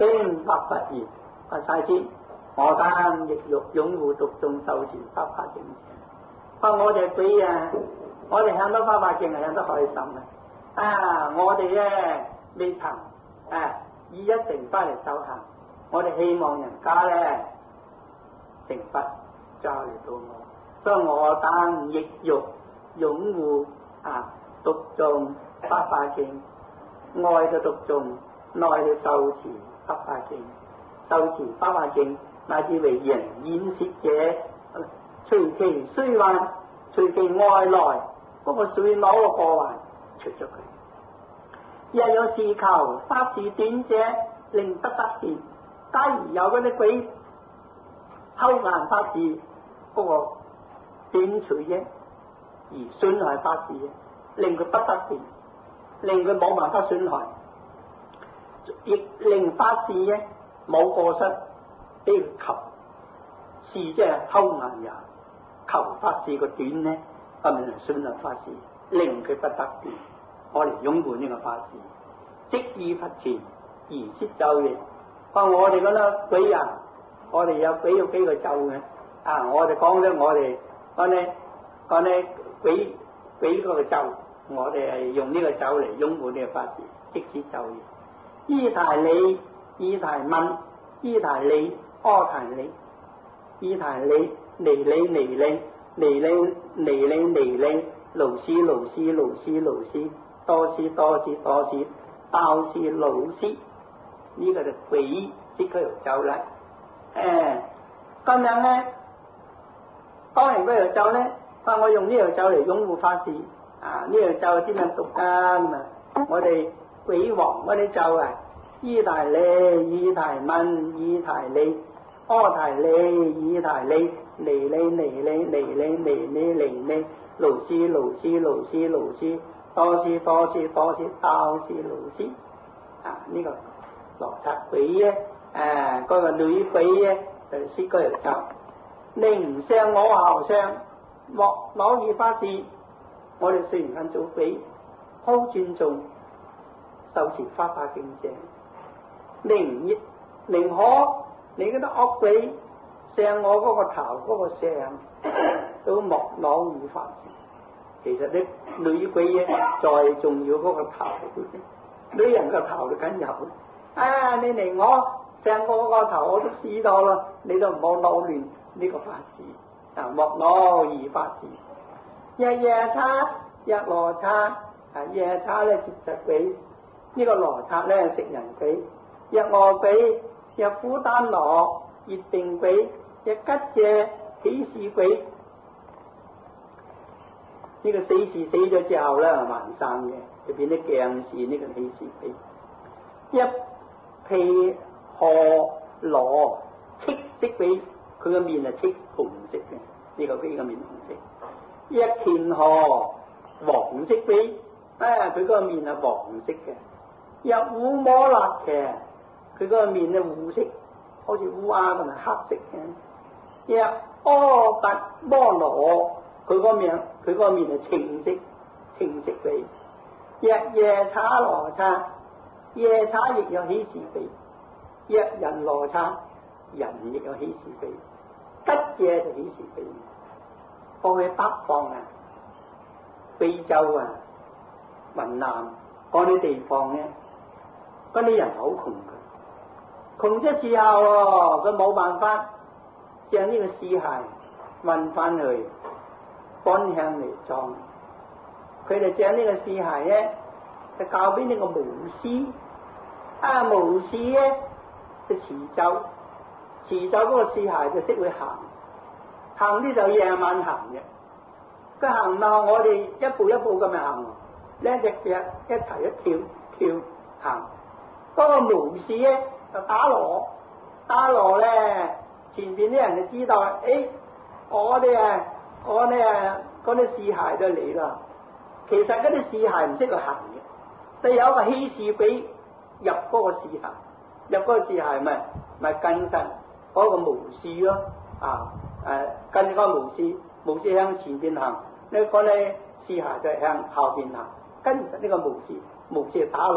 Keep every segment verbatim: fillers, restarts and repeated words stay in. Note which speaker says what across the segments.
Speaker 1: 經發發言，發晒先。我等亦欲擁護讀誦受持發發經者。話我哋鬼啊，我哋向到發發經係向得開心啊！啊，我哋咧未曾啊以一成翻嚟修行，我哋希望人家咧成佛再嚟到我，所以我等亦欲擁護啊讀誦發發經，愛嘅讀誦，內嘅受持發發經，受持發發經。乃至為人演説者，隨其需患，隨其外來嗰個水腦嘅過患出咗佢。若有事求法事短者，令不得見。假如有嗰啲鬼偷眼法事嗰個短取啫，而損害法事，令佢不得見，令佢冇辦法損害，亦令法事咧冇過失。俾佢求事即係偷眼也，求法事個短呢，不能損害法事，令佢不得見。我嚟擁護呢個法事，即以佛前而説咒嘅。話我哋嗰啲鬼人，我哋有鬼有幾個咒嘅啊！我哋講咧，我哋講咧講咧鬼鬼嗰個咒，我哋係用呢個咒嚟擁護呢個法事，即説咒嘅。依提理，依提問，依提理。阿提理，依提理，尼理尼理，尼理尼理尼理，勞斯勞斯勞斯勞斯，多斯多斯多斯，道斯老斯，呢個就鬼即佢條咒啦。誒，咁樣咧，講完嗰條咒咧，話我用呢條咒嚟擁護法事啊！呢條咒先能讀啊嘛。我哋鬼王嗰啲咒啊，依提理，依提問，依提理。阿提理，以提理，尼理尼理尼理尼理尼理，勞斯勞斯勞斯勞斯，多斯多斯多斯，道斯勞斯。啊，呢、這個羅剎鬼咧，誒、啊，嗰、那個女鬼咧，就説嗰條咒。你唔傷我後傷，莫攞意法事。我哋雖然肯做鬼，好尊重受持發發經者，寧亦寧可。你嗰啲惡鬼上我嗰個頭嗰個相都莫攞意法事。其實啲女鬼咧，再重要嗰個頭，女人個頭就緊有啊！你嚟我上我個頭我都試到啦，你都唔好攞亂呢個法事啊！莫攞意法事。日夜叉、日羅叉啊，夜叉咧接實鬼，呢、這個羅叉咧食人鬼，日餓鬼。日苦丹羅、熱定鬼、日吉謝、喜事鬼，呢、這個死事死咗之後咧，還生嘅，就變咗鏡事呢個喜事鬼。一皮河羅赤色鬼，佢個面係赤紅色嘅，呢、這個鬼個面紅色。一乾河黃色鬼，啊，佢個面係黃色嘅。一烏摩勒嘅。佢嗰個面咧烏色，好似烏鴉咁係黑色嘅。一阿達摩羅，佢個面佢個面係青色，青色鼻。一夜叉羅叉，夜叉亦有喜事鼻。一人羅叉，人亦有喜事鼻。吉謝就喜事鼻。過去北方啊，非洲啊、雲南嗰啲地方咧，嗰啲人好窮嘅。窮嘅時候喎，佢冇辦法將呢個屍骸運翻去搬向嚟葬，佢哋將呢個屍骸咧就交俾呢個巫師，啊巫師咧就持咒，持咒嗰個屍骸就識會行，行呢就夜晚行嘅，佢行落我哋一步一步咁樣行，兩隻腳一齊一跳跳行，嗰、那個巫師咧。就打鑼，打鑼咧，前邊啲人就知道，誒、哎，我哋啊，我哋啊，嗰啲屍骸都嚟啦。其實嗰啲屍骸唔識去行嘅，你有個喜事鬼入嗰個屍骸，入嗰個屍骸咪咪跟實嗰個巫師咯，啊誒跟住個巫師，巫師向前邊行，呢個咧屍骸就向後邊行，跟實呢個巫師，巫師打鑼，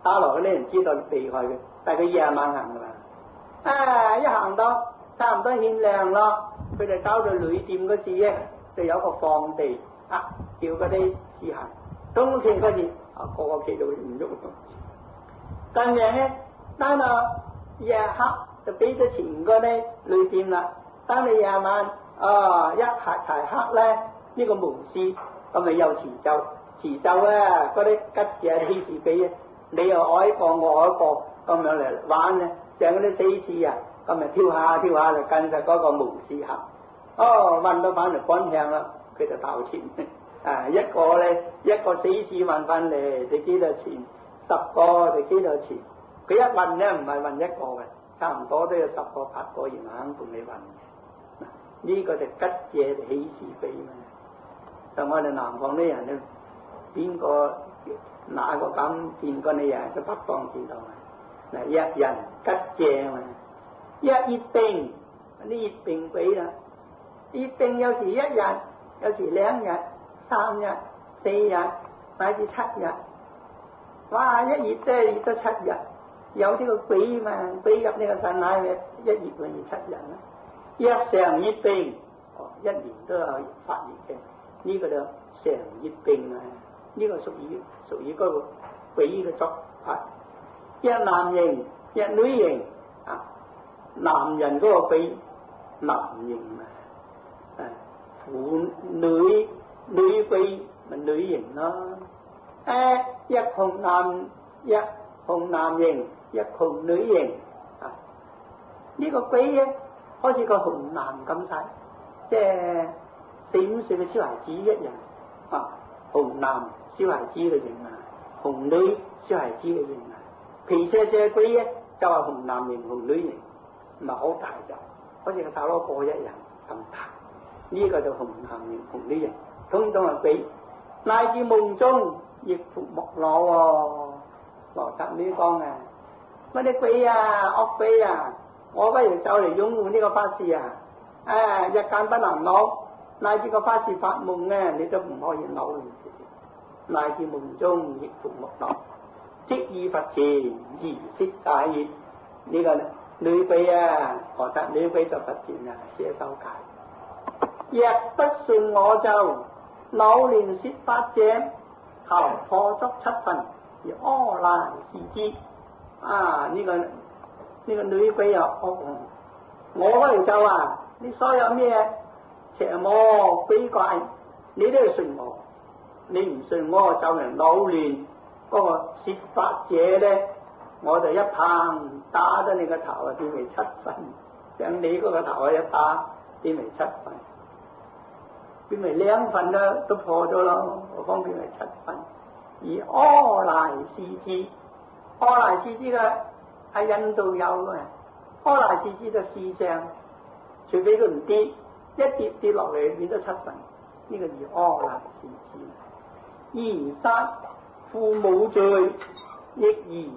Speaker 1: 打落嗰啲人知道避開佢，但係佢夜晚行噶嘛，啊一行到差唔多天亮咯，佢哋搞到旅店嗰時咧，就有個放地啊，叫嗰啲試行，冬天嗰時啊個個企到唔喐。近日咧，等到夜黑就俾咗錢嗰啲旅店啦，等你夜晚啊一黑齊黑咧，呢、這個巫師咁咪又持咒，持咒咧嗰啲吉嘢希士比啊，你又愛一個我愛一個咁樣嚟玩咧，像嗰啲死士啊，咁咪跳下跳下就跟實嗰個巫師行，哦運到翻嚟趕向啦，佢就鬥錢啊一個咧一個死士運翻嚟，你幾多錢？十個就幾多錢？佢一運咧唔係運一個嘅，差唔多都有十個八個人肯同你運嘅。嗱，呢個就吉嘢就喜事比嘛。就我哋南方啲人咧，邊個哪個敢見過你人，就北方知道啊。嗱，一人吉嘢嘛，一月定呢月定比啦，月定有時一日，有時兩日、三日、四日，乃至七日。哇！一月即係月得七日，有啲個鬼嘛，鬼入呢個神奶嘅一月咪要七日啦。一常月定，哦，一年都有發月嘅，呢、這個就常月定啊。呢、這個屬於屬於嗰個鬼嘅作法。一男形，一女形啊，男人嗰個鬼男形啊，婦女女鬼咪女形咯。誒、啊，一窮男一窮男形，一窮女形啊！呢、這個鬼咧，好似個紅男咁睇，即係四五歲嘅小孩子一樣啊！紅男小孩子嘅形啊，紅女小孩子嘅形啊，皮蛇蛇鬼咧就係紅男形、紅女形，唔係好大就，好似個細佬哥一樣咁大。呢、這個就紅男形、紅女形，通通係鬼，乃至夢中。亦復木攞喎，羅剎女講啊，乜啲鬼啊惡鬼啊，我不如走嚟擁護呢個法師啊，啊日間不能攞，乃至個法師發夢咧，你都唔可以攞嘅，乃至夢中亦復木攞，即以佛前儀式解熱，呢、這個女鬼啊，羅剎女鬼就佛前啊寫手解，若不順我就扭連說法者。頭破足七分，而柯賴視之。啊！呢、這個呢、這個女鬼又惡紅，我嗰條咒啊！你所有咩邪魔鬼怪，你都要信我。你唔信我，就嚟扭亂嗰個說法者咧，我就一棒打咗你個頭啊，變為七分。將你嗰個頭啊一打，變為七分。變為兩份啦，都破咗咯，我講變為七分。而柯賴視之，柯賴視之嘅喺印度有嘅，柯賴視之嘅視相，除非佢唔跌，一跌跌落嚟變咗七分，呢、這個叫柯賴視之。而殺父母罪，亦而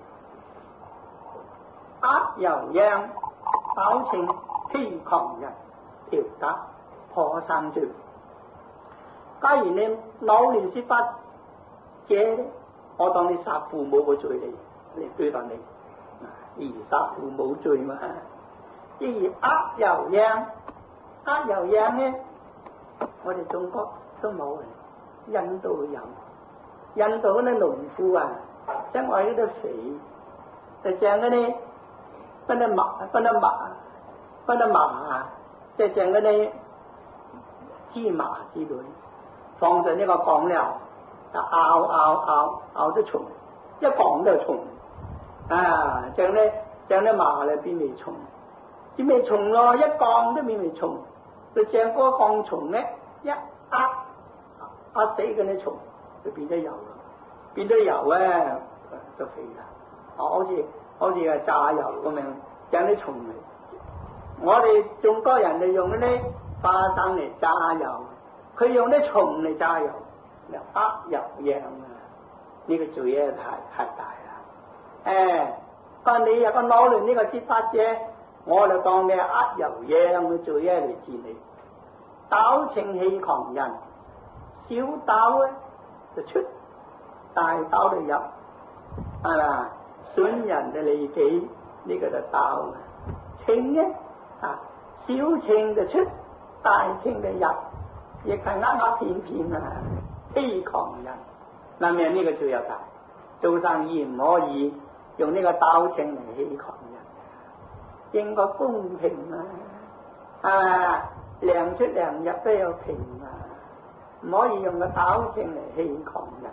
Speaker 1: 呃油殃，搞情欺狂人，調達破三罪。假如你扭亂說法者咧，我當你殺父母嘅罪嚟嚟對待你，而殺父母罪嘛。而呃油殃，呃油殃咧，我哋中國都冇嘅，印度有。印度嗰啲農夫啊，因為嗰啲肥，就像嗰啲嗰啲麥、嗰啲麥、嗰啲麻，就像嗰啲芝麻之類。放在呢個講料，就拗拗拗拗得蟲，一講都係蟲，啊！將呢將呢麻咧變為蟲，變為蟲咯，一講都變為蟲，就將嗰個鋼蟲咧一壓壓死嗰啲蟲，就變咗油啦，變咗油咧就肥啦，好似好似係炸油咁樣，將啲蟲嚟。我哋中國人就用嗰啲花生嚟炸油。佢用啲蟲嚟炸油，又呃油殃啊！呢、這個罪咧太太大啦。誒、哎，但你有個扭亂呢個說法者，我就當你係呃油殃嘅罪咧嚟治你。鬥情欺狂人，小鬥咧就出，大鬥就入。 係嘛？損人嘅利己呢、這個就鬥啦。情咧啊，小情就出，大情就入，亦係呃呃騙騙啊，欺狂人。嗱咩呢個最有大？做生意唔可以用呢個鬥情嚟欺狂人，應該公平啊！啊，糧出糧入都有平啊，唔可以用個鬥情嚟欺狂人。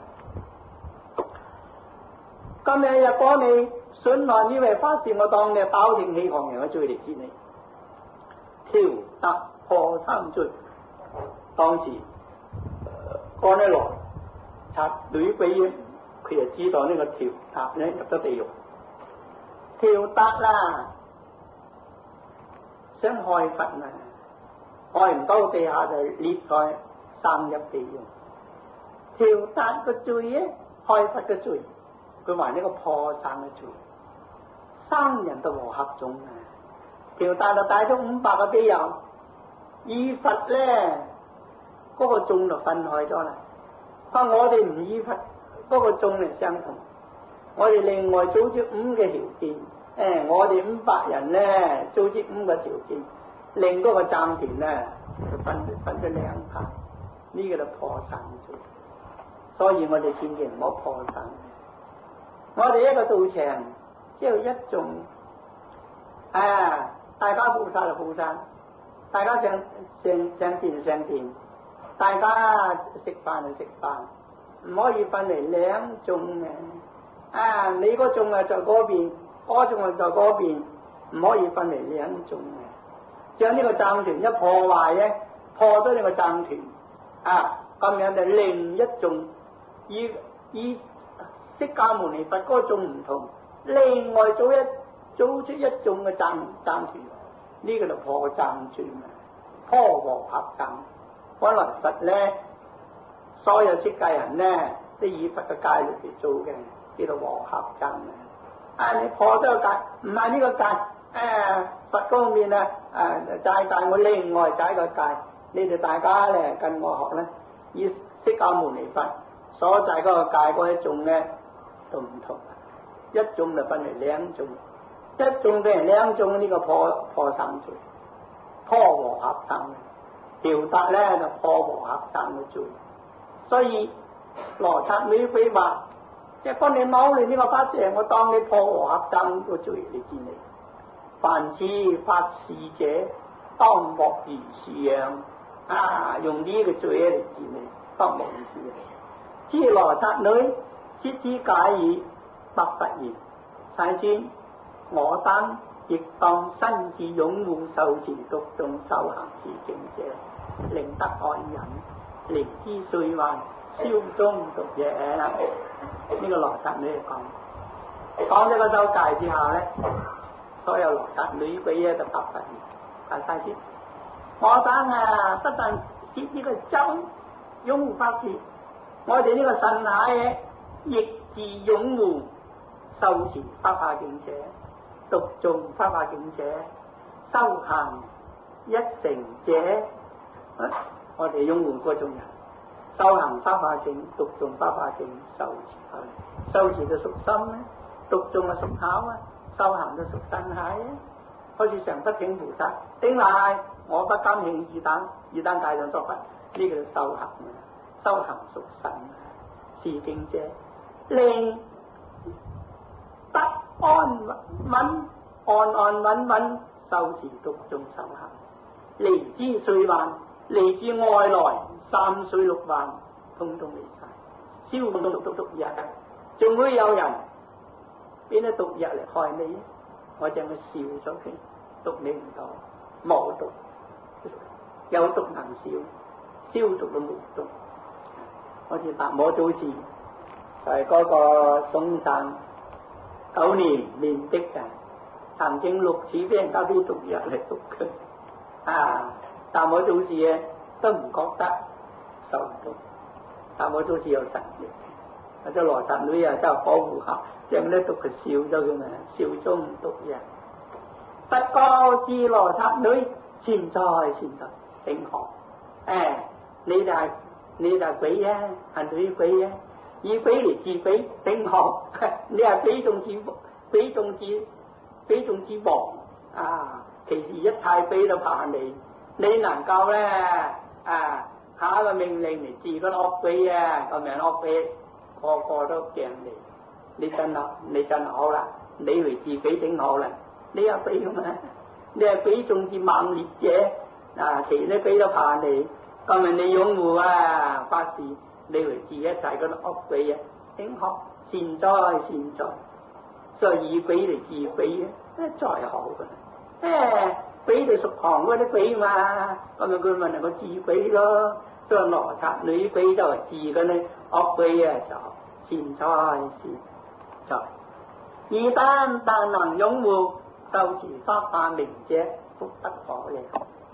Speaker 1: 今日若果你損害呢位法師，我當你係鬥情欺狂人嘅罪嚟知你，挑突破三罪。當時幹一來插女鬼嘢，佢就知道呢個挑突咧入咗地獄。挑突啦，想害佛啊，害唔到地下就裂開生入地獄。挑突個罪咧，害佛嘅罪。佢話呢個破產嘅罪，生人都和合種啊！條大就帶咗五百個基友，依佛咧嗰、那個種就分開咗啦。啊，我哋唔依佛，嗰、那個種係相同。我哋另外組織五嘅條件，誒、哎，我哋五百人咧組織五個條件，令嗰個僧團咧就分分咗兩派，呢、這個就破產罪。所以我哋千祈唔好破產。我哋一個道場只有一種，啊，大家菩薩就菩薩，大家上上上殿上殿，大家食飯就食飯，唔可以分嚟兩種嘅。啊，你嗰種啊在嗰邊，嗰種啊在嗰邊，唔可以分嚟兩種嘅。將呢個僧團一破壞咧，破咗呢個僧團，啊，咁樣就另一種以以。釋迦牟尼佛嗰種唔同，另外組一組出一種嘅僧僧團，呢、這個就破僧團啊，破和合僧。本來佛咧，所有釋迦人咧都以佛嘅戒律嚟做嘅，叫做和合僧啊。啊，你破咗個戒，唔係呢個戒，誒、啊，佛方面啊，誒齋戒我另外解個戒，你哋大家咧跟我學咧，以釋迦牟尼佛所制嗰個戒嗰一種咧。都唔同，一種就分為兩種，一種分為兩種呢、這個破破僧罪，破和合僧，挑突咧就破和合僧嘅罪。所以羅剎女鬼話，即係幫你扭亂呢個法師，我當你破和合僧嘅罪嚟治你。凡此法事者，當莫如是樣啊！用呢個罪嚟治你，當莫如是樣。知羅剎女。知之解以白佛言：世尊，我等亦當身自擁護受持讀誦修行是境者，令得安忍，離之歲患，消中毒藥。呢、這個羅剎女嚟講，講咗個修戒之下咧，所有羅剎女鬼咧就白佛言：大世尊，我等啊不但攝呢個針擁護法事，我哋呢個神骸嘅。亦自擁護受持法華經者，讀誦法華經者，修行一成者，啊、我哋擁護嗰種人，修行法華經，讀誦法華經，受持佢，受持就屬心咧，讀誦啊屬口啊，修行就屬身體啊。好似常不請菩薩，頂禮我不甘慶二等，二等界上作佛，呢、這個叫修行啊，修行屬身啊，是經者。令得安穩安安穩穩受持讀誦修行，離之歲患，離之外來三歲六患，通通離晒，消毒毒毒毒藥，仲會有人邊啲毒藥嚟害你？我將佢笑咗佢，毒你唔到，冇毒，有毒能消，消毒都冇毒。好似達摩祖師。就係嗰個嵩山九年面壁嘅，曾經六次俾人家啲毒藥嚟毒佢，啊！達摩祖師嘅都唔覺得受毒，達摩祖師有神力，或者羅剎女啊真係保護下，將啲毒佢笑咗佢咪，笑中毒藥。不過知羅剎女善哉善哉，頂學，誒、哎，你就係、是、你就係鬼啊，係女鬼啊！ 以非嚟治非頂學，你係非中之非中之非中之王啊！其實一切非都怕你，你能夠咧啊下一個命令嚟治嗰惡非啊，個名惡非個個都驚你，你真啦，你真好啦，你為治非頂好啦，你係非咁啊！你係非中之猛烈者啊！其實非都怕你，咁咪你擁護啊法事，你為治一切嗰啲惡非啊，頂好善哉善哉，所以以非嚟治非啊，再好噶啦！誒，非就屬旁嗰啲非嘛，咁咪佢咪能夠治非咯。所以羅剎女非就係治嗰啲惡非啊，就善哉善哉。而但但能擁護受持法化名者，福不可量。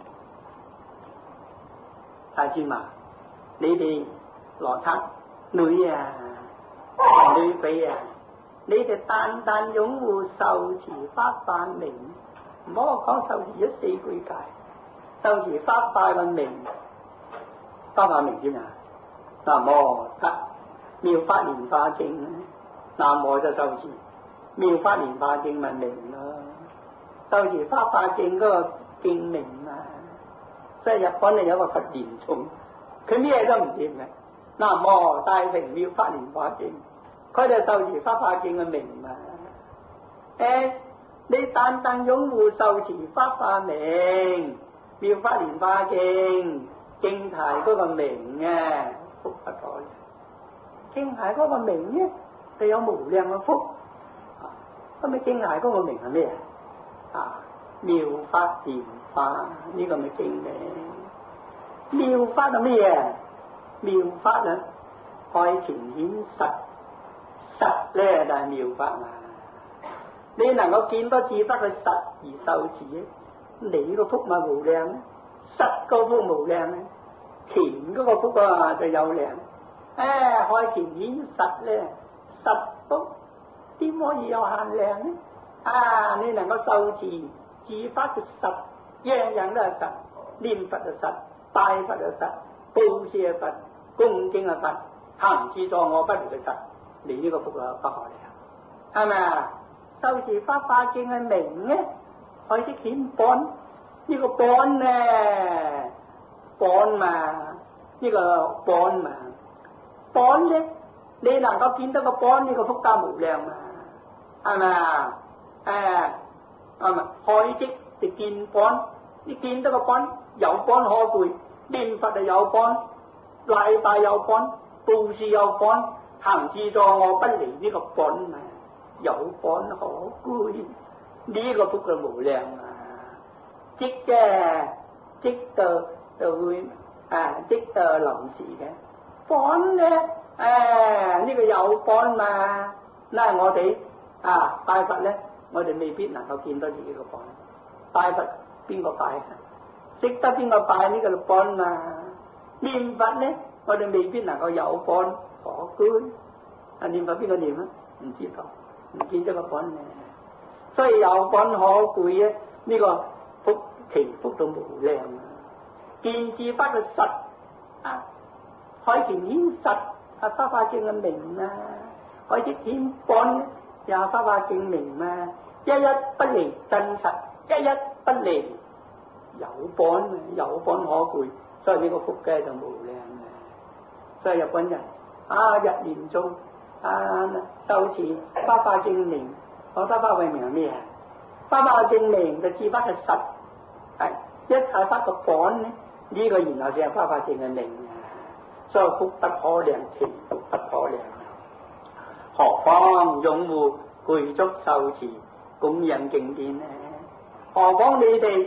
Speaker 1: 大尊嘛，你哋羅剎女啊、女非啊，你哋單單擁護受持法化名，唔好講受持咗四句戒，受持法化嘅名，法化名點啊？南無得妙法蓮華經，南無就受持妙法蓮華經咪名咯，受持法化經嗰個經名啊。所以日本咧有個佛言頌，佢咩都唔掂嘅，南無大乘妙法蓮華經，佢就受持法化經嘅名啊。誒，你單單擁護受持法化名，妙法蓮華經經題嗰個名啊，福不可量。經題嗰個名咧，佢有無量嘅福。咁咪經題嗰個名係咩啊？妙法蓮華呢個咪經名。妙法係咩啊？妙法啊，開前顯實，實咧就係妙法嘛。你能夠見得至得佢實而受持，你個福咪無量咧？實個福無量咧，前嗰個福啊就有量。誒，開前顯實咧，實福點可以有限量咧？啊，你能夠受持自法嘅實，樣樣都係實，念佛就實，拜佛就實，布施嘅佛，恭敬嘅佛，行持坐臥不離嘅實，你呢個福啊不可量，係咪啊？受持法化經嘅名咧，可以顯本，呢個本咧，本嘛，呢個本嘛，本咧，你能夠見得個本呢個福德無量嘛，係咪啊？誒，啊咪開即就見本，你見得個本有本可貴，念佛就有本，禮拜有本，布施有本，行持坐臥不離呢個本啊，有本可貴，呢、這個福就無量啊！即嘅即到就會啊，即到臨時嘅本咧，誒、啊、呢、這個有本嘛，嗱我哋啊拜佛咧。我哋未必能夠見到自己個本，拜佛邊個拜啊？識得邊個拜呢個本啊？念佛咧，我哋未必能夠有本可觀。啊，念佛邊個念啊？唔知道，唔見咗個本嘅。所以有本可貴啊！呢、這個福其福到無量啊！見智法嘅實啊，開前顯實啊，法化經嘅名啊，開始顯本。也法化經名嘛，一一不離真實，一一不離有本，有本可貴，所以呢個福嘅就無量嘅。所以日本人啊，日念中啊，受持法化經名，我法化經名係咩啊？法化經名就智法嘅實，係一切法個本呢，呢、這個然後就係法化經嘅名啊。所以福不可量，其福不可量。何況擁護具足受持供養經典呢？何況你哋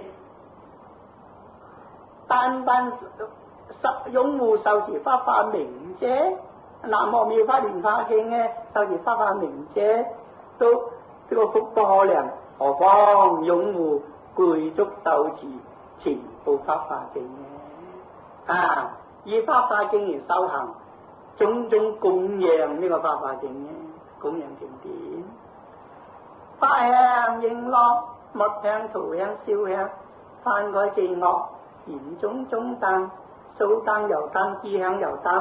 Speaker 1: 單單擁護受持法化名者，南無妙法蓮華經呢？受持法化名者都呢、這個福不可量，何況擁護具足受持全部法化經呢？啊，以法化經而修行，種種供養呢個法化經呢？供養經典，法香應樂，末香塗香燒香，翻改伎樂，言種種燈，數燈油燈，衣香油燈，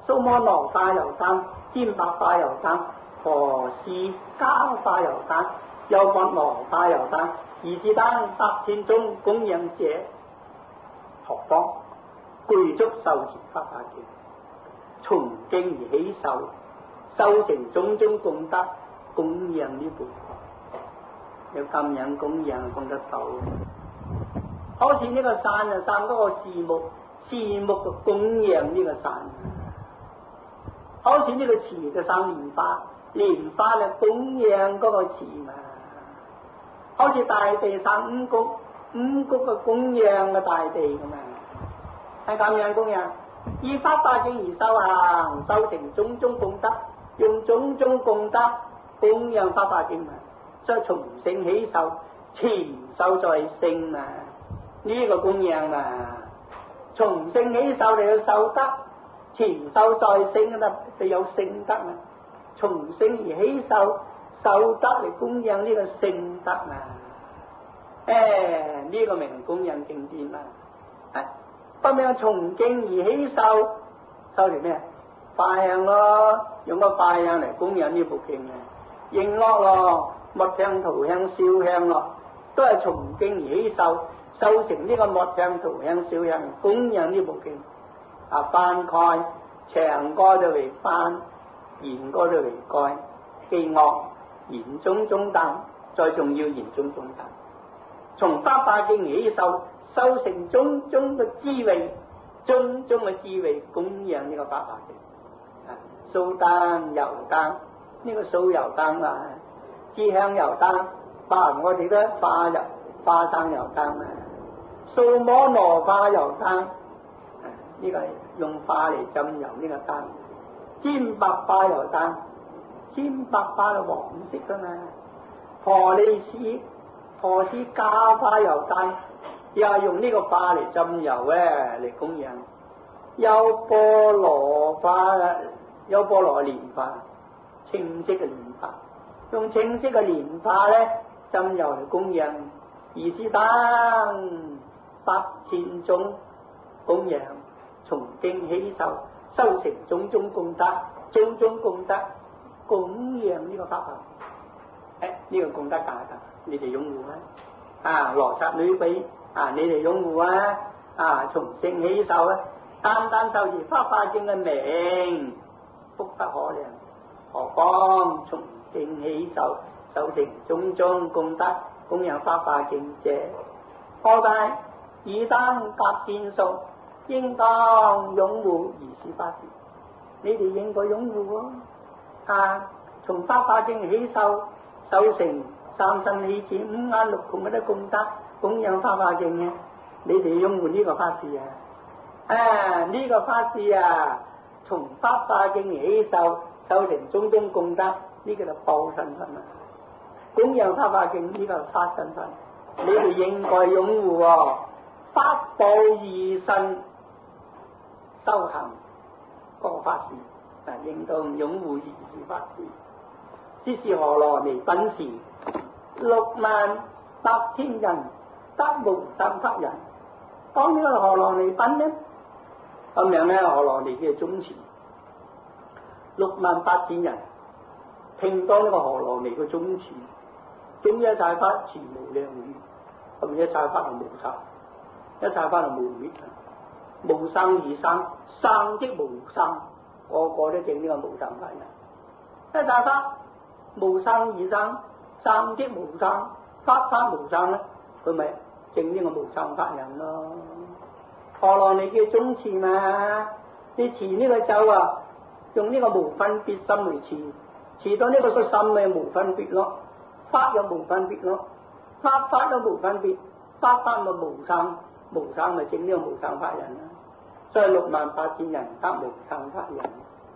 Speaker 1: 蘇摩羅花又丹，堅白花又丹，何氏加花又丹，優波羅花又丹，二是丹百千中供養者，何方具足受持法華經，從經而起受，修成種種功德，供養呢部有咁樣供養供得到。好似呢個傘啊，傘嗰個樹木，樹木就供養呢個傘。好似呢個池就生蓮花，蓮花就供養嗰個池嘛。好似大地生五穀，五穀就供養個大地噶嘛。係咁樣供養，以法華經而修行，修成種種功德，用種種功德供養法華經嘛。所以從性起受，前受再性嘛。呢個供養嘛，從性起受嚟到受德，前受再性啊，就有聖德嘛。從性而起受，受德嚟供養呢個聖德嘛。誒，呢個名供養經典嘛。咁樣從經而起受，受條咩？化香咯，用個化香嚟供養呢部經嘅。瓔珞咯，末香、塗香、燒香咯，都係從經而起受。修成呢個末香、塗香、燒香，供養呢部經。啊，翻蓋長歌就為翻，言歌就為蓋，記樂言種種等，再仲要言種種等。從法華經而起受，修成種種嘅智慧，種種嘅智慧供養呢個法華經。啊，酥丹、油丹，呢個酥油丹啊，支香油丹，包我哋嘅花油、花生油丹啊。蘇摩羅花油丹，呢、這個用花嚟浸油呢個丹。尖白花油丹，尖白花係黃色噶嘛。婆利斯婆斯加花油丹，又係用呢個花嚟浸油咧嚟供養。優波羅花，優波羅蓮花，青色嘅蓮花，用青色嘅蓮花咧浸油嚟供養。二是丹百千種供養，從經起受，修成種種功德，種種功德供養呢個法華。誒，呢個功德價格，你哋擁護啊！啊，羅剎女鬼啊，你哋擁護啊！啊，從性起受啊，單單受持法華經嘅名，福不可量。何況從經起受，修成種種功德，供養法華經者，何大以丹百千數，應當擁護如是法事。你哋應該擁護喎！啊，從法華經起受，修成三身起智五眼六孔嗰啲功德，供養法華經嘅，你哋擁護呢個法事啊！啊，呢、這個法事啊，從法華經起受，修成種種功德，呢、這個就報身份啊！供養法華經呢個係法身份，你哋應該擁護喎！法報二身修行個法事，啊，應當擁護如是法事。即是何羅尼品時，六萬八千人得無生法人。講呢個何羅尼品呢？咁樣咧，何羅尼嘅宗詞，六萬八千人聽當呢個何羅尼嘅宗詞，總一切法詞無量語，咁一切法係無常，一切法係無滅，無生而生，生即無生，個個都證呢個無生法人。一切法無生而生，生即無生，法法無生咧，佢咪證呢個無生法人咯？何羅尼嘅宗持嘛，你持呢個咒啊，用呢個無分別心嚟持，持到呢個個心咪無分別咯，法又無分別咯，法法都無分別，法法咪無生，無生咪證呢個無生法人啦。所以六萬八千人得無生法人。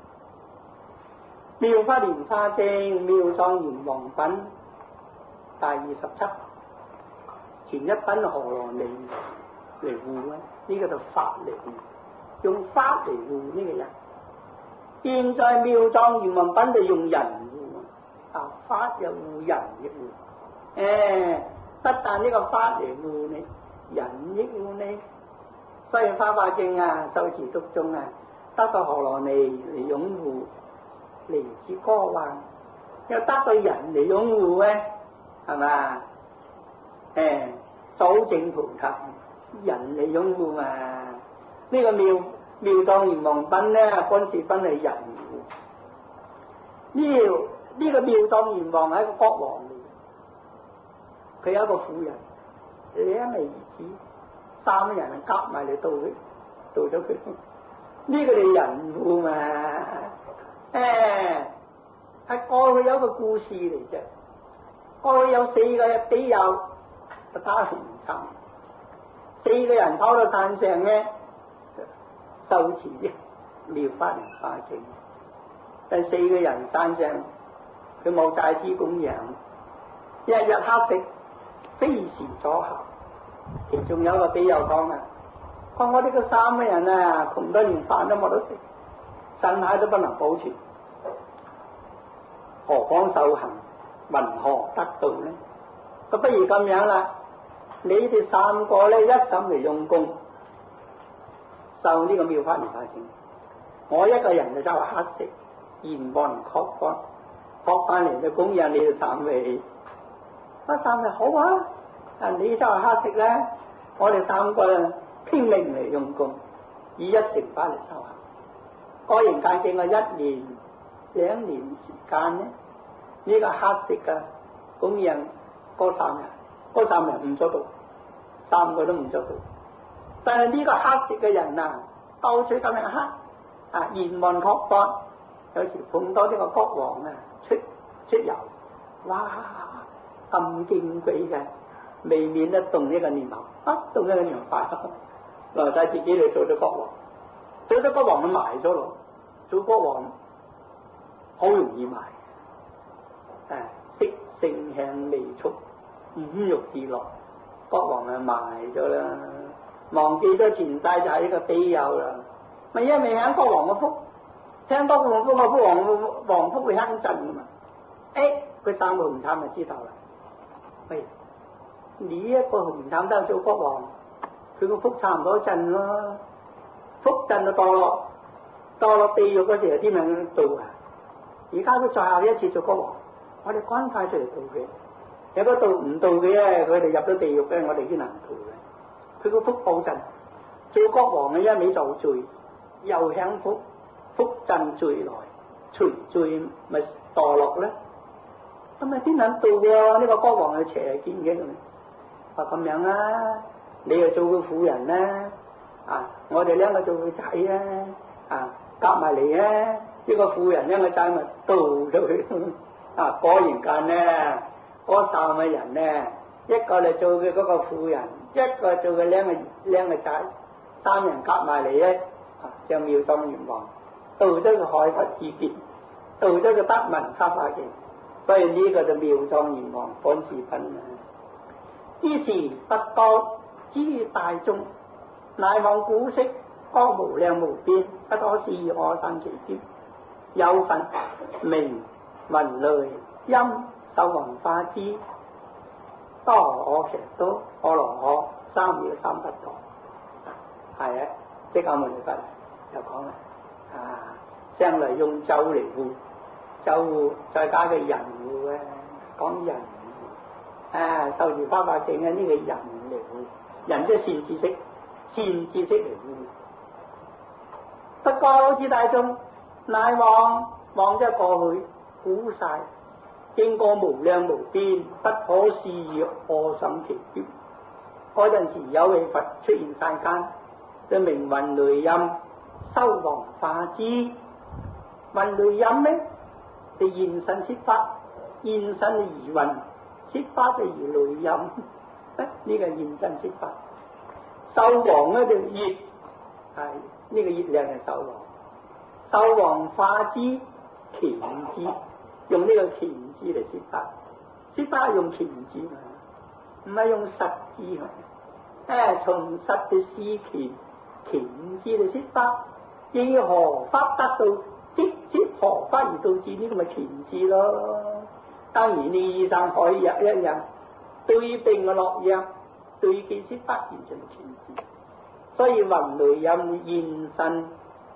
Speaker 1: 妙法蓮華經妙莊嚴王品第二十七，前一品何羅尼嚟護啊，呢、這個就法嚟護，用法嚟護呢個人。現在妙莊嚴王品就用人護啊，法又護人亦護。誒，不但呢個法嚟護你，人亦護你。所以法華經啊，受持讀誦啊， 得到何羅尼嚟擁護嚟自歌幻，又得到人嚟擁護咧，係嘛？誒，祖正菩薩人嚟擁護嘛？呢、這個妙妙當閻王賓咧，干事賓係人。呢呢個妙當閻王係一個國王嚟，佢有一個婦人，兩枚兒子，三個人夾埋嚟度佢，度咗佢。呢、這個係人護嘛？誒，係過去有一個故事嚟啫。過去有四個比丘打紅塵，四個人跑到山上咧，修持啫妙法蓮華經。第四個人山上，佢冇債資供養，日日乞食，非時阻後。其中有一個比丘講啊，講我哋個三個人啊，窮得連飯都冇得食，身體都不能保存，何況修行，云何得道呢？咁不如咁樣啦，你哋三個咧一心嚟用功，受呢個妙法蓮華經，我一個人就走去乞食。言望確翻，學翻嚟就供養你哋三位。啊，三位好啊！啊，你就係乞食咧，我哋三個人拼命嚟用功，以一成法嚟修行。果然間經過一年、兩年時間咧，呢、這個乞食嘅供養嗰三人，嗰三人唔做到，三個都唔做到。但係呢個乞食嘅人啊，到處咁樣乞，啊，言望確翻。有時碰到呢個國王啊，出出遊，哇咁矜貴嘅，未免得動呢個念頭，啊動呢個念頭快，來晒自己嚟做咗國王，做咗國王就賣咗咯，做國王好容易賣，誒色聲香味觸五欲之樂，國王就賣咗啦，忘記咗前世就係呢個比丘啦，咪因為享國王嘅福。聽多個福個福王王福會亨震噶嘛？誒，佢三個紅毯就知道啦。喂，你一個紅毯都做國王，佢個福差唔多震咯，福震就墮落，墮落地獄嗰時係點樣度啊？而家佢最後一次做國王，我哋趕快出嚟度佢。有個度唔度嘅咧，佢哋入咗地獄咧，我哋先難度嘅。佢個福報震，做國王嘅一味受罪，又享福。福震罪來，隨罪咪墮落咧？咁咪點樣度喎？呢個國王係邪見嘅咁，話咁樣啊，你又做個婦人啦，啊，我哋兩個做個仔啊，啊，夾埋嚟啊，呢個婦人兩個仔咪度咗佢，啊，果然間咧，嗰三個人咧，一個嚟做佢嗰個婦人，一個做佢兩個兩個仔，三人夾埋嚟咧，啊，就妙當閻王。到咗個海佛之見，到咗個得聞法華經，所以呢個就妙當閻王本事品啊！支持不多，知大眾，乃望古色，光無量無邊，不可思議我生其端，有份名雲雷音受弘化之，多我其實都阿羅漢三藐三不講，係啊，即刻問你翻嚟又講啦。啊，將來用咒嚟護，咒護再加個人護啊，講人護啊，受持法華經啊，呢個人嚟護，人即係善知識，善知識嚟護。不過知大眾，乃望望即係過去，古晒，經過無量無邊，不可思議我生其端。嗰陣時有位佛出現世間，就名雲雷音。修弘化之，雲雷音呢？就現身説法，現身而雲，説法就而雷音。呢、這個現身説法，修弘呢就熱，係呢、這個熱量係修弘。修弘化之，乾之，用呢個乾字嚟説法，説法用乾字嘛，唔係用實字嘛。誒，從實嘅思乾，乾字嚟説法。以何法得到，即即何法而導致呢個咪乾字咯？當然呢醫生可以藥一樣，對病嘅落藥，對其説法完全係乾字。所以雲雷音現身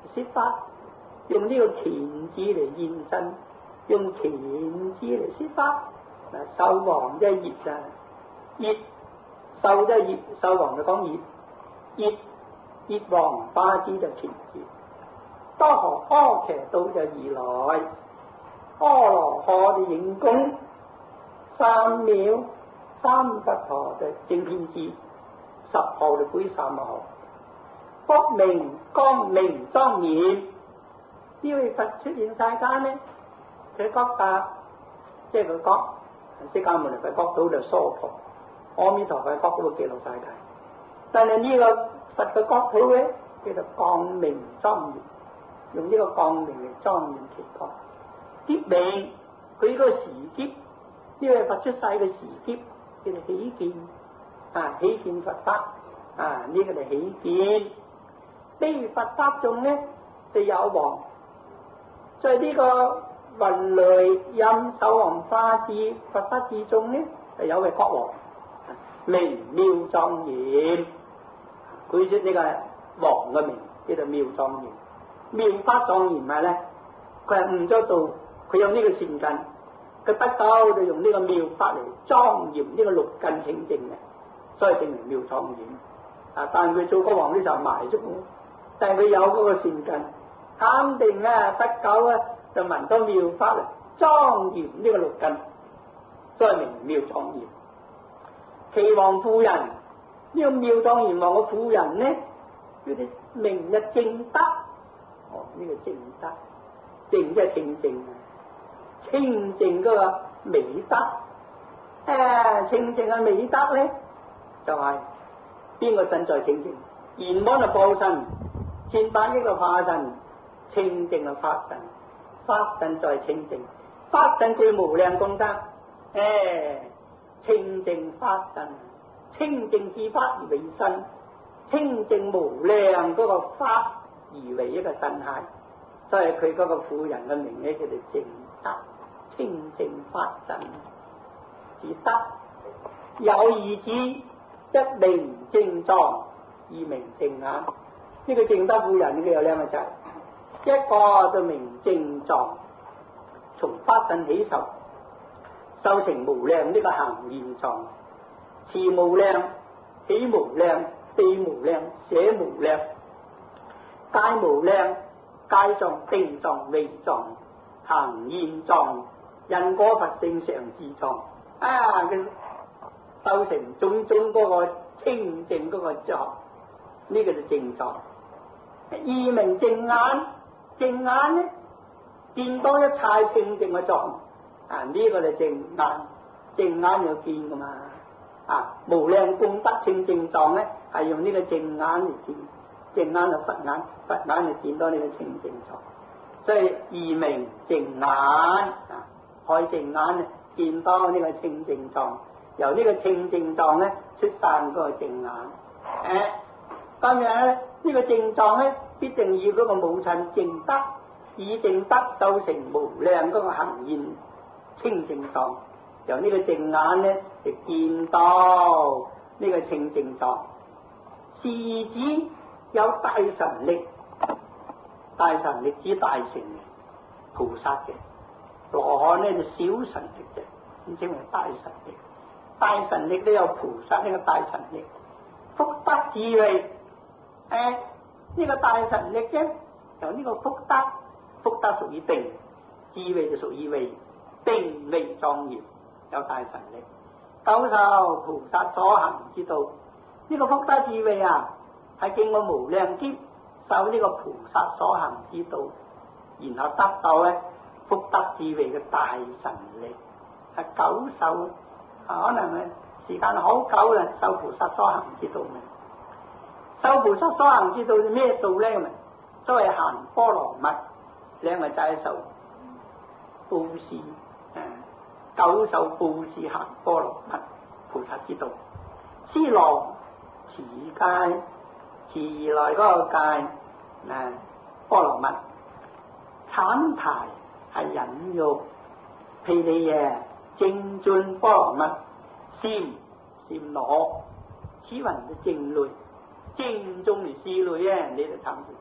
Speaker 1: 説法，用呢個乾字嚟現身，用乾字嚟説法。嗱，獸王即係熱啊，熱獸即係熱，獸王就講熱，熱熱王花之就乾字。多河阿騎到就而來，阿羅漢就應供，三藐三佛陀就正遍知，十號就歸三號，國明光明莊嚴。呢位佛出現世間呢，佢國家即係佢國釋迦牟尼佛國土就娑婆，阿彌陀佛國土極樂世界。但係呢個佛嘅國土咧叫做光明莊嚴，用呢個光明嚟莊嚴其國。劫明佢個時劫，呢位佛出世嘅時劫叫做喜見啊，喜見佛法啊，呢、這個就喜見。呢佛法中咧就有王，在呢個雲雷音獸王化智佛法之中咧，就有位國王，明妙莊嚴。佢說呢個王嘅名叫做妙莊嚴，妙法莊嚴係咧，佢係悟咗道，佢有呢個善根，佢得到就用呢個妙法嚟莊嚴呢個六根清淨嘅，所以證明妙莊嚴。啊，但係佢做國王呢就埋足，但係佢有嗰個善根，肯定啊得救啊，就聞到妙法嚟莊嚴呢個六根，所以名妙莊嚴。其王夫人呢、這個妙莊嚴王嘅夫人呢，佢哋名日正德，哦呢、這個正德，正即係清淨，清淨嗰個美德，誒清淨嘅美德咧，就係邊個身在清淨？圓滿嘅報身，千百億嘅化身，清淨嘅法身，法身在清淨，法身具無量功德，誒清淨法身，清淨之法而為身，清淨無量嗰個法而為一個身骸，所以佢嗰個婦人嘅名咧叫做正德，清淨法身之德。有二子，一名正壯，二名正眼。呢、這個正德婦人佢有兩個仔，一個就名正壯，從法身起受，修成無量呢個行現狀，持無量，起無量，地無量，捨無量，戒無量，戒狀、定狀、位狀、行現狀、因果佛性常自狀啊！佢修成種種嗰個清淨嗰個狀，呢、這個就正狀。二名正眼，正眼呢見到一切清淨嘅狀啊！呢、這個就正眼，正眼有見噶嘛啊！無量功德清淨狀咧係用呢個正眼嚟見，正眼就佛眼，佛眼就見到呢個清淨狀，所以二名正眼啊，開正眼咧見到呢個清淨狀，由呢個清淨狀咧出散嗰個正眼。誒、啊，當然咧呢個正狀咧必定要嗰個母親正德，以正德修成無量嗰個行現清淨狀，由呢個正眼咧就見到呢個清淨狀。是指有大神力，大神力指大乘嘅菩薩嘅，羅漢呢就小神力啫，咁稱為大神力。大神力都有菩薩呢個大神力，福德智慧，誒、呃、呢、這個大神力啫，由呢個福德，福德屬於定，智慧就屬於慧，定慧莊嚴，有大神力。九受菩薩所行之道，呢、這個福德智慧啊，係經過無量劫受呢個菩薩所行之道，然後得到咧福德智慧嘅大神力，係九受。可能係時間好久啦，受菩薩所行之道嘅，受菩薩所行之道係咩道咧？咁啊，所謂行波羅蜜，兩個仔受布施，誒，九受布施行波羅蜜，菩薩之道。施羅持戒，持來嗰個戒，誒，波羅蜜。產牌係忍辱，毗尼耶。正進波羅蜜，禪禪羅，此云嘅正類，正宗嚟思慮啊！你哋參住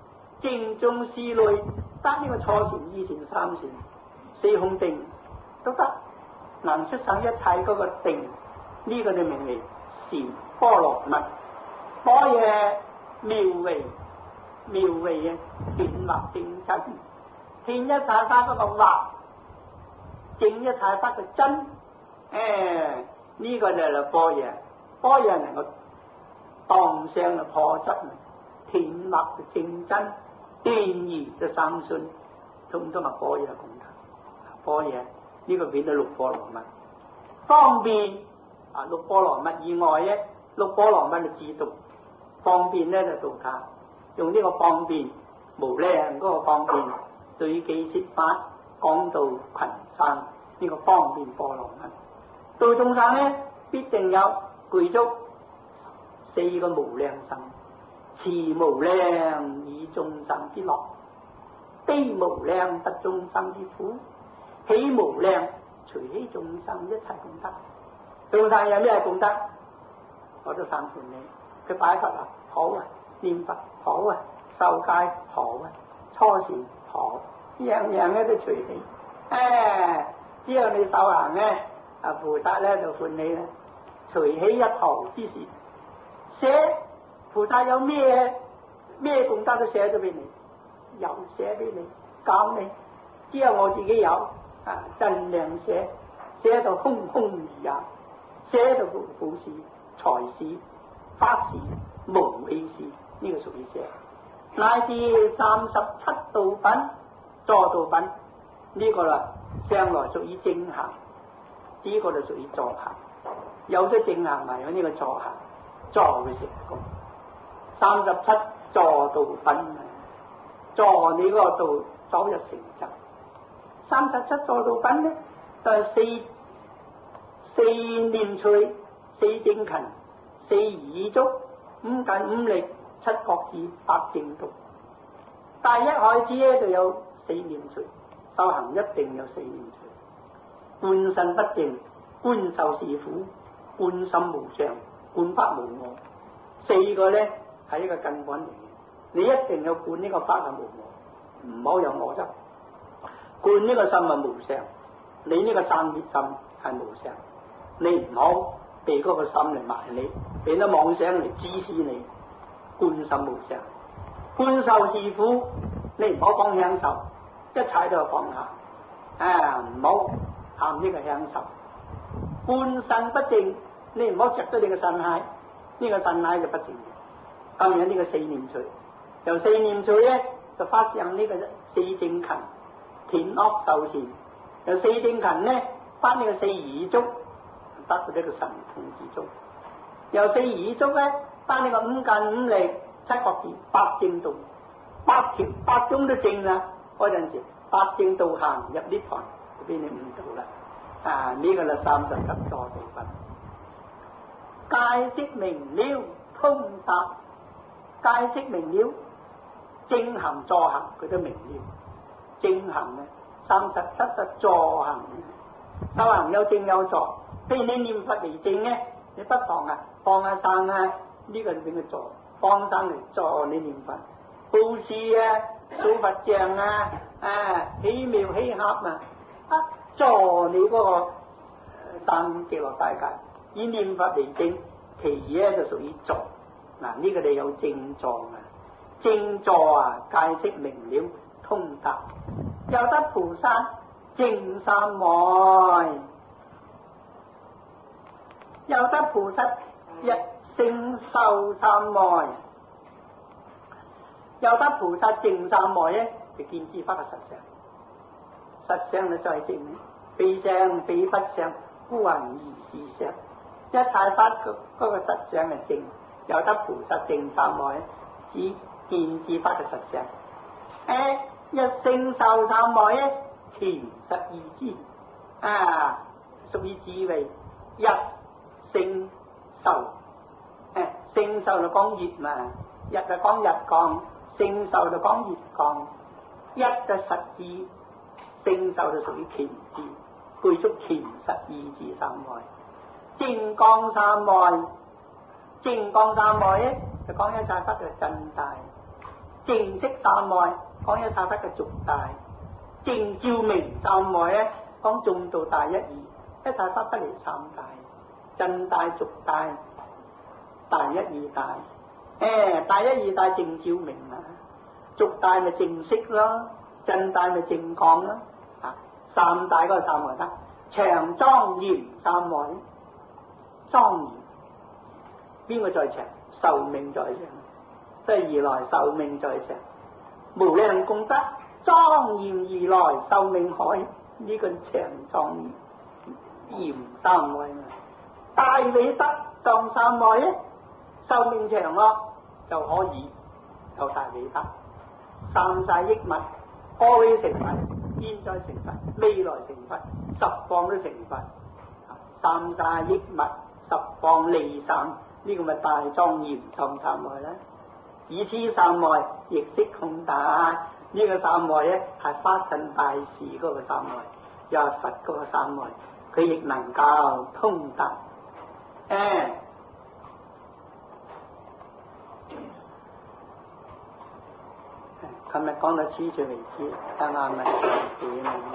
Speaker 1: 正中思慮得呢個初禪、二禪、三禪、四空定都得，能出生一切嗰個定，呢、這個就名為禪波羅蜜。般若妙為妙為嘅顯惑正真，顯一切法嗰個惑，證一切法嘅真。誒、哎，呢、這個就係般若，般若能夠當相嘅破執，顯惑嘅正真，斷疑嘅三信，通通係般若功德。般若呢個變咗六波羅蜜，方便啊！六波羅蜜以外咧，六波羅蜜就自動方便咧就度他，用呢個方便無量嗰個方便對記説法講到群生，呢、這個方便波羅蜜度眾生咧，必定有具足四個無量心，慈無量以眾生之樂，悲無量得眾生之苦，喜無量隨喜眾生一切功德。眾生有咩功德？我都三盤你。佢拜佛啊，好啊；念佛好啊；受戒好啊；初禪好，樣樣咧都隨喜。誒，只要你受行咧，啊菩薩咧就歡喜咧，隨喜一毫之時，寫菩薩有咩咩功德都寫咗俾你，又寫俾你，教你。只有我自己有啊，盡量寫，寫到空空如也，寫到故事、財事、法事、無畏事，呢、這個屬於寫。乃至三十七道品、助道品，呢、這個啦，向來屬於正行，呢、這個就屬於助行。有咗正行咪有呢個助行，助佢成功。三十七助道品，助你嗰個道早日成就。三十七助道品咧，就係、是、四四念趣、四正勤、四儀足、五近五力、七覺智、八正道。但一開始咧就有四念趣，修行一定有四念趣。觀身不淨，觀受是苦，觀心無常，觀法無我。四個咧係一個根本嚟嘅，你一定要觀呢個法係無我，唔好有我執。觀呢個心係無常，你呢個生滅心係無常，你唔好被嗰個心嚟埋你，俾啲妄想嚟指使你。觀心無常，觀受是苦，你唔好講享受，一切都係放下，啊唔好談呢個享受。觀身不淨，你唔好着咗你個身骸，呢、這個身骸就不淨。咁樣呢個四念趣，由四念趣咧就發生呢個四正勤。田惡受善，由四正勤咧翻呢個四儀足，得到呢個神通之足。由四儀足咧翻呢個五近五力、七覺智、八正道，八條八種都正啦。嗰陣時八正道行入呢盤，就俾你悟到啦。啊，呢、這個啦三十七助道品，戒識明了通達，戒識明了正行助行，佢都明了。正行咧，三十七嘅助行，修行有正有助。譬如你念佛嚟正咧，你不妨啊放下生啊，呢、這個就俾佢助，放生嚟助你念佛。布施啊，掃佛像啊，啊起廟起盒啊，啊助你嗰個生極樂世界。以念佛嚟正，其餘咧就屬於助。嗱、啊，呢、這個你有正助啊，正助啊，戒識明了通達。又得菩薩正三昧，又得菩薩一性受三昧，又得菩薩正三昧咧，就見知法嘅實相。實相就在正，非相非不相，故云二是相。一切法嗰嗰個實相係正，又得菩薩正三昧，只見知法嘅實相。誒。一性受三昧咧，其實二之啊，屬於智慧。一性受，誒性受就講熱嘛，日就講日光，性受就講熱光。一就實智，性受就屬於權智，具足權實二智三昧。正光三昧，正光三昧咧就講一切法嘅真大。 淨色三昧講一剎德嘅俗大，淨照明三昧咧講眾道大一二，一剎德不離三大，真大俗大，大一二大，誒大一二大淨照明啊，俗大咪淨色咯，真大咪淨光咯，啊三大嗰個三昧得，長莊嚴三昧，莊嚴邊個在長？壽命在長，即係如來壽命在長，無量功德莊嚴如來壽命海，呢、這個長莊嚴三昧啊！大利德當三昧咧，壽命長咯，就可以有大利德，三世億物，過去成佛，現在成佛，未來成佛，十方都成佛，三世億物，十方利散。呢個咪大莊嚴當三昧啦，以此三昧亦識空大，呢、這個三昧咧係發生大事嗰個三昧，又係佛嗰個三昧，佢亦能夠通達。誒，琴日講到此處為止，啱啱咪點啊？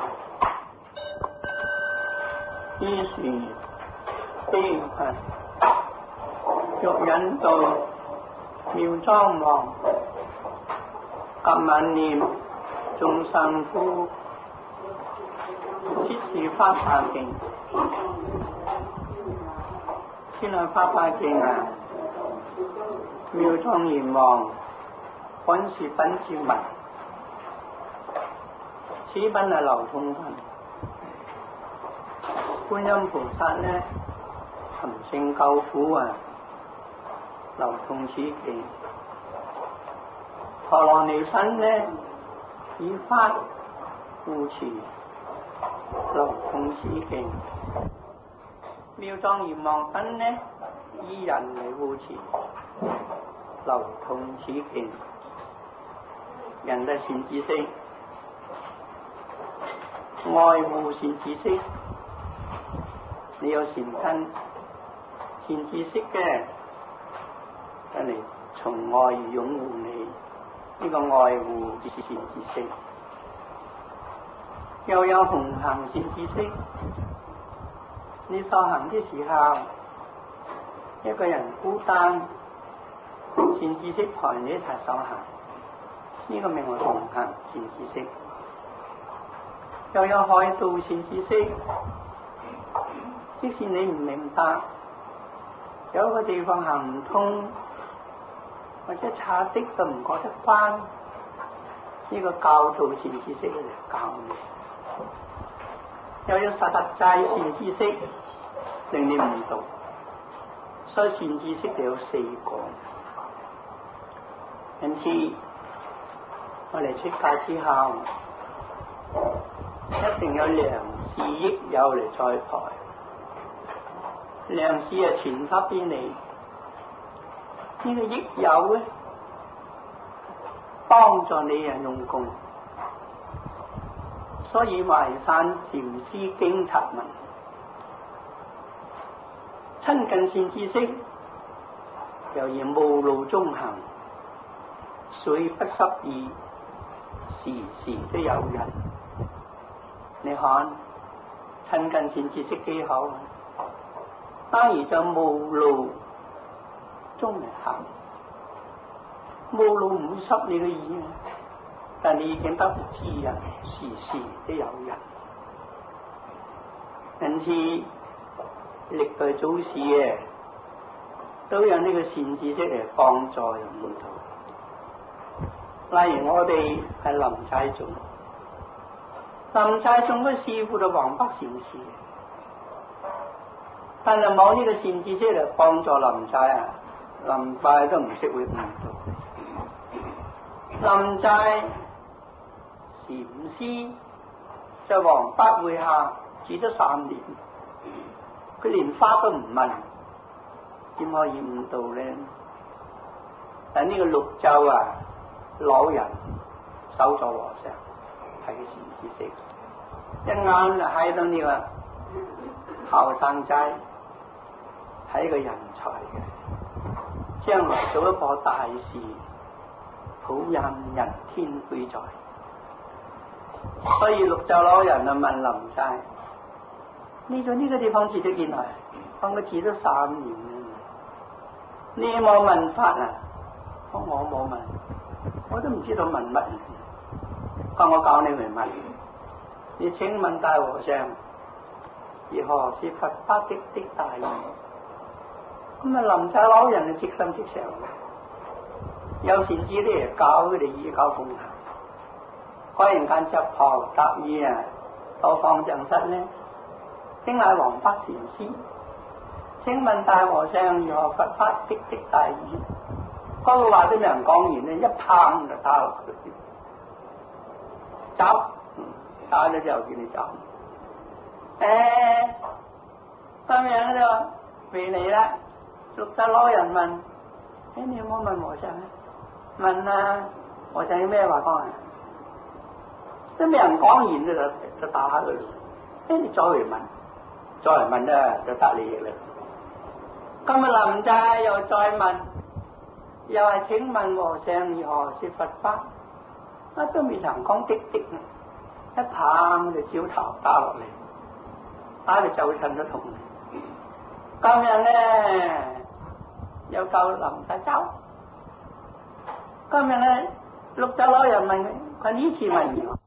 Speaker 1: 於是經係。欲引導妙莊王及晚念眾生夫，設是法華經。先係法華經啊！妙莊嚴王本是品照文，此品係流通品。觀音菩薩呢，含聖救苦啊！流通此經，陀羅尼品呢以法護持，流通此經；妙莊嚴王品呢以人嚟護持，流通此經。人嘅善知識，愛護善知識，你有善根、善知識嘅。嚟從愛而擁護你，呢、這個愛護之善知識，又有紅行善知識。你修行嘅時候，一個人孤單，善知識陪你一齊修行，呢、這個名為紅行善知識。又有海道善知識，即使你唔明白，有一個地方行唔通。或者差啲都唔覺得關，呢、這個教導善知識嚟教你。又有實際善知識令你悟道，所以善知識就有四個。因此我哋出家之後，一定有良師益友嚟栽培。良師係傳法俾你。呢個益友咧，幫助你人用功，所以淮山禪師經察文，親近善知識，猶如霧路中行，水不濕意，時時都有人。你看親近善知識幾好啊！當然就霧路中嚟行，霧路唔會濕你嘅意，但你已經得知人，時時都有人。因此歷代祖師嘅都有呢個善知識嚟幫助人悟道。例如我哋係林齋宗，林齋宗嘅師父就黃北禪師，但係冇呢個善知識嚟幫助林齋啊！林齋都唔識會悟道。林齋禪師在黃北會下住咗三年，佢連花都唔問，點可以悟道呢？但呢個綠洲啊，老人守咗和尚，係個善知識，一眼就睇到呢個後生仔係一個人才嘅。將來做一個大事， 土任人天歸在。所以綠袖老人啊問林齋：你在呢個地方住咗幾耐？我我住咗三年啦。你有冇問法啊？我我冇問，我都唔知道問乜。咁我教你嚟問。你請問大和尚，如何是佛法的的大義？咁啊林齋老人就即心即相，有善知識教佢哋依教奉行。忽然間執袍搭衣啊，到方丈室呢，請乃王北禪師，請問大和尚如何佛法的的大義？嗰個話都未人講完呢，一棒就打落去，走，打咗之後叫你走。誒、欸，咁樣就未嚟啦。綠袖老人問：誒、欸，你有冇問和尚啊？問啊，和尚有咩話講啊？都未人講完就就打下佢。誒，你再嚟問，再嚟問咧就得利益啦。今日林齋又再問，又係請問和尚如何說佛法？啊，都未曾講滴滴，一棒就照頭打落嚟，打到走親都痛。今日咧又夠林齋走。今日咧綠袖老人問佢：佢呢次問我。